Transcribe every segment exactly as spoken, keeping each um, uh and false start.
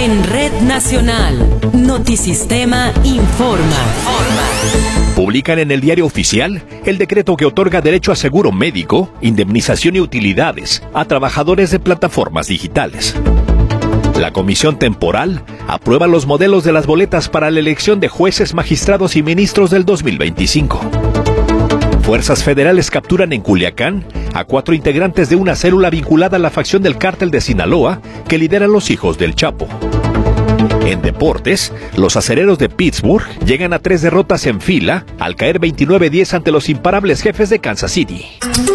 En Red Nacional, Notisistema informa. Publican en el Diario Oficial el decreto que otorga derecho a seguro médico, indemnización y utilidades a trabajadores de plataformas digitales. La Comisión Temporal aprueba los modelos de las boletas para la elección de jueces, magistrados y ministros del dos mil veinticinco. Fuerzas federales capturan en Culiacán a cuatro integrantes de una célula vinculada a la facción del cártel de Sinaloa que lideran los hijos del Chapo. En deportes, los acereros de Pittsburgh llegan a tres derrotas en fila al caer veintinueve diez ante los imparables Jefes de Kansas City.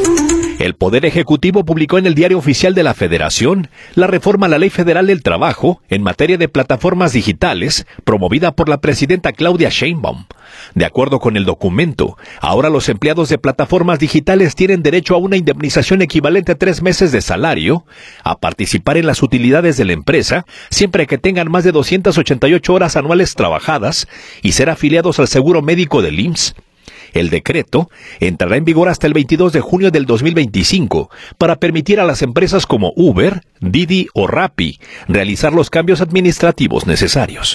El Poder Ejecutivo publicó en el Diario Oficial de la Federación la reforma a la Ley Federal del Trabajo en materia de plataformas digitales, promovida por la presidenta Claudia Sheinbaum. De acuerdo con el documento, ahora los empleados de plataformas digitales tienen derecho a una indemnización equivalente a tres meses de salario, a participar en las utilidades de la empresa, siempre que tengan más de doscientas ochenta y ocho horas anuales trabajadas y ser afiliados al seguro médico del I M S S. El decreto entrará en vigor hasta el veintidós de junio del dos mil veinticinco para permitir a las empresas como Uber, Didi o Rappi realizar los cambios administrativos necesarios.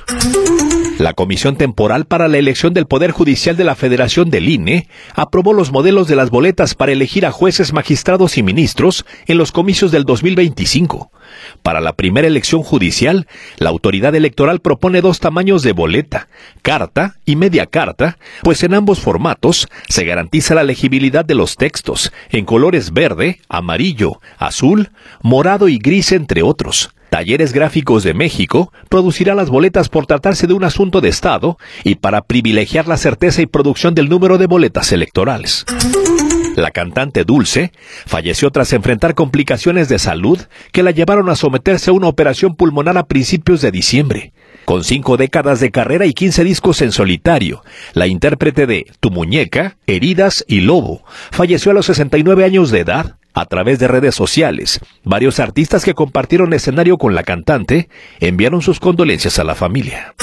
La Comisión Temporal para la Elección del Poder Judicial de la Federación del I N E aprobó los modelos de las boletas para elegir a jueces, magistrados y ministros en los comicios del dos mil veinticinco. Para la primera elección judicial, la autoridad electoral propone dos tamaños de boleta, carta y media carta, pues en ambos formatos se garantiza la legibilidad de los textos, en colores verde, amarillo, azul, morado y gris, entre otros. Talleres Gráficos de México producirá las boletas por tratarse de un asunto de Estado y para privilegiar la certeza y producción del número de boletas electorales. La cantante Dulce falleció tras enfrentar complicaciones de salud que la llevaron a someterse a una operación pulmonar a principios de diciembre. Con cinco décadas de carrera y quince discos en solitario, la intérprete de Tu Muñeca, Heridas y Lobo falleció a los sesenta y nueve años de edad. A través de redes sociales, varios artistas que compartieron escenario con la cantante enviaron sus condolencias a la familia.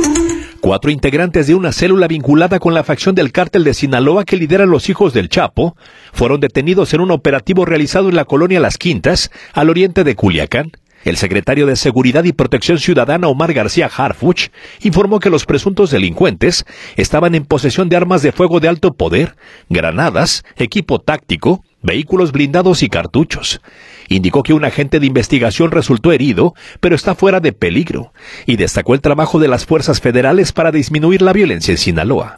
Cuatro integrantes de una célula vinculada con la facción del cártel de Sinaloa que lideran los hijos del Chapo fueron detenidos en un operativo realizado en la colonia Las Quintas, al oriente de Culiacán. El secretario de Seguridad y Protección Ciudadana, Omar García Harfuch, informó que los presuntos delincuentes estaban en posesión de armas de fuego de alto poder, granadas, equipo táctico, vehículos blindados y cartuchos. Indicó que un agente de investigación resultó herido, pero está fuera de peligro, y destacó el trabajo de las fuerzas federales para disminuir la violencia en Sinaloa.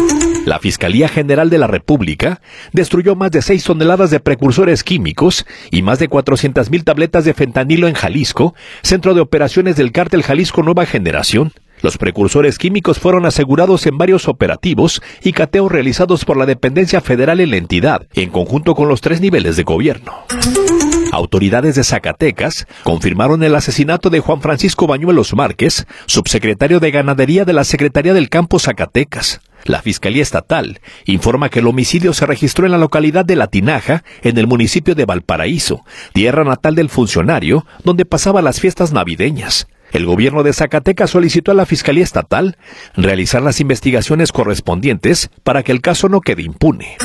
La Fiscalía General de la República destruyó más de seis toneladas de precursores químicos y más de cuatrocientas mil tabletas de fentanilo en Jalisco, centro de operaciones del cártel Jalisco Nueva Generación. Los precursores químicos fueron asegurados en varios operativos y cateos realizados por la dependencia federal en la entidad, en conjunto con los tres niveles de gobierno. Autoridades de Zacatecas confirmaron el asesinato de Juan Francisco Bañuelos Márquez, subsecretario de Ganadería de la Secretaría del Campo Zacatecas. La Fiscalía Estatal informa que el homicidio se registró en la localidad de La Tinaja, en el municipio de Valparaíso, tierra natal del funcionario, donde pasaba las fiestas navideñas. El gobierno de Zacatecas solicitó a la Fiscalía Estatal realizar las investigaciones correspondientes para que el caso no quede impune.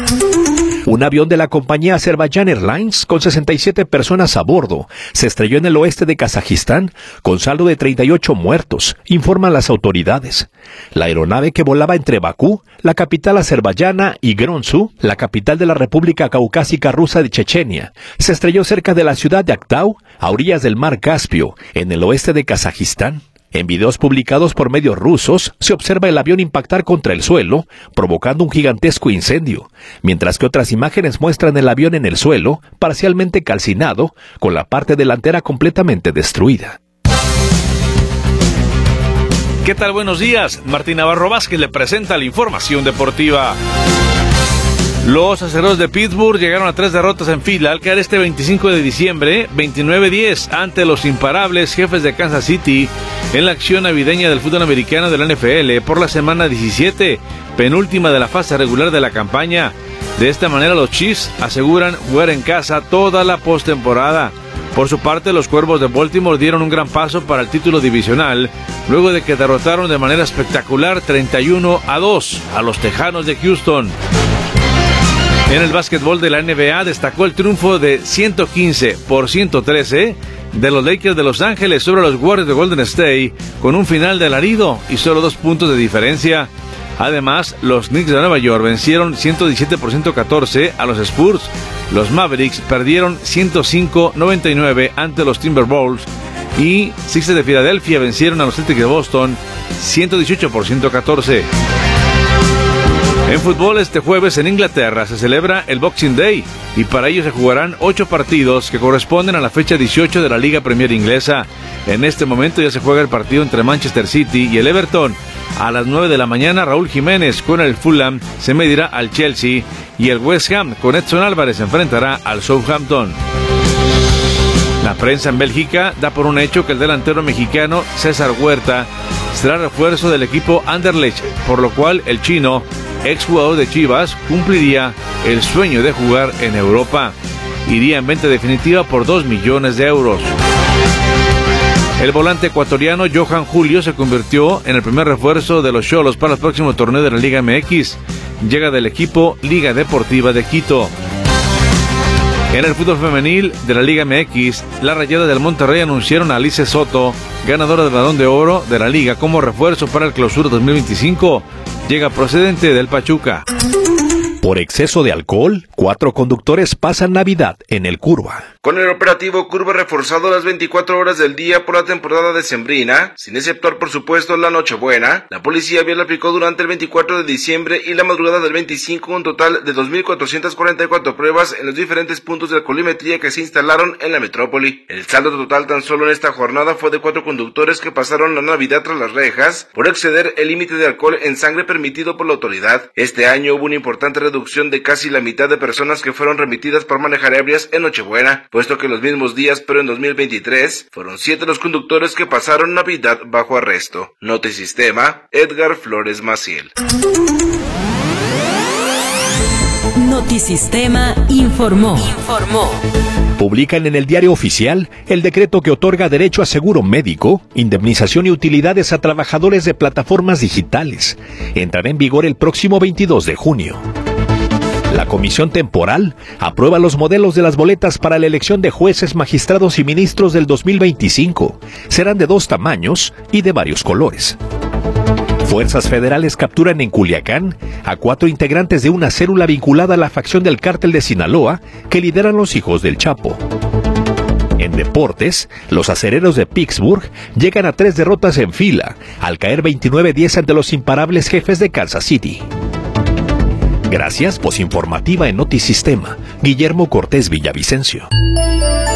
Un avión de la compañía Azerbaijan Airlines, con sesenta y siete personas a bordo, se estrelló en el oeste de Kazajistán, con saldo de treinta y ocho muertos, informan las autoridades. La aeronave, que volaba entre Bakú, la capital azerbaiyana, y Gronsu, la capital de la República Caucásica Rusa de Chechenia, se estrelló cerca de la ciudad de Aktau, a orillas del mar Caspio, en el oeste de Kazajistán. En videos publicados por medios rusos, se observa el avión impactar contra el suelo, provocando un gigantesco incendio, mientras que otras imágenes muestran el avión en el suelo, parcialmente calcinado, con la parte delantera completamente destruida. ¿Qué tal? Buenos días. Martín Navarro Vázquez le presenta la información deportiva. Los acereros de Pittsburgh llegaron a tres derrotas en fila al caer este veinticinco de diciembre, veintinueve diez, ante los imparables Jefes de Kansas City en la acción navideña del fútbol americano de la N F L por la semana diecisiete, penúltima de la fase regular de la campaña. De esta manera, los Chiefs aseguran jugar en casa toda la postemporada. Por su parte, los Cuervos de Baltimore dieron un gran paso para el título divisional, luego de que derrotaron de manera espectacular treinta y uno a dos a los Tejanos de Houston. En el básquetbol de la N B A destacó el triunfo de ciento quince por ciento trece de los Lakers de Los Ángeles sobre los Warriors de Golden State con un final de alarido y solo dos puntos de diferencia. Además, los Knicks de Nueva York vencieron ciento diecisiete por ciento catorce a los Spurs. Los Mavericks perdieron ciento cinco a noventa y nueve ante los Timberwolves y Sixers de Filadelfia vencieron a los Celtics de Boston ciento dieciocho por ciento catorce. En fútbol, este jueves en Inglaterra se celebra el Boxing Day y para ello se jugarán ocho partidos que corresponden a la fecha dieciocho de la Liga Premier Inglesa. En este momento ya se juega el partido entre Manchester City y el Everton. A las nueve de la mañana, Raúl Jiménez con el Fulham se medirá al Chelsea y el West Ham con Edson Álvarez se enfrentará al Southampton. La prensa en Bélgica da por un hecho que el delantero mexicano César Huerta será refuerzo del equipo Anderlecht, por lo cual el chino, exjugador de Chivas, cumpliría el sueño de jugar en Europa. Iría en venta definitiva por dos millones de euros. El volante ecuatoriano Johan Julio se convirtió en el primer refuerzo de los Xolos para el próximo torneo de la Liga M X. Llega del equipo Liga Deportiva de Quito. En el fútbol femenil de la Liga M X, las Rayadas del Monterrey anunciaron a Alice Soto, ganadora del Balón de Oro de la Liga, como refuerzo para el Clausura dos mil veinticinco. Llega procedente del Pachuca. Por exceso de alcohol, cuatro conductores pasan Navidad en el Curva. Con el operativo Curva reforzado las veinticuatro horas del día por la temporada decembrina, sin exceptuar por supuesto la Nochebuena, la policía vial aplicó durante el veinticuatro de diciembre y la madrugada del veinticinco un total de dos mil cuatrocientas cuarenta y cuatro pruebas en los diferentes puntos de alcoholimetría que se instalaron en la metrópoli. El saldo total tan solo en esta jornada fue de cuatro conductores que pasaron la Navidad tras las rejas por exceder el límite de alcohol en sangre permitido por la autoridad. Este año hubo una importante reducción de casi la mitad de personas que fueron remitidas por manejar ebrias en Nochebuena, puesto que en los mismos días, pero en dos mil veintitrés, fueron siete los conductores que pasaron Navidad bajo arresto. Notisistema, Edgar Flores Maciel. Notisistema informó. Informó. Publican en el Diario Oficial el decreto que otorga derecho a seguro médico, indemnización y utilidades a trabajadores de plataformas digitales. Entrará en vigor el próximo veintidós de junio. La Comisión Temporal aprueba los modelos de las boletas para la elección de jueces, magistrados y ministros del dos mil veinticinco. Serán de dos tamaños y de varios colores. Fuerzas federales capturan en Culiacán a cuatro integrantes de una célula vinculada a la facción del Cártel de Sinaloa que lideran los hijos del Chapo. En deportes, los acereros de Pittsburgh llegan a tres derrotas en fila, al caer veintinueve a diez ante los imparables Jefes de Kansas City. Gracias, voz informativa en Notisistema. Guillermo Cortés Villavicencio.